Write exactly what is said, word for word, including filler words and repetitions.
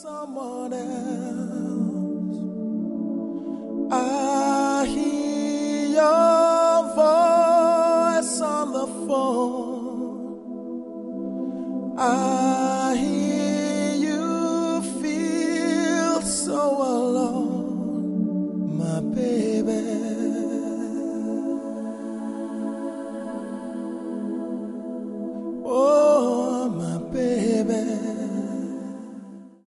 someone else. I hear your voice on the phone. I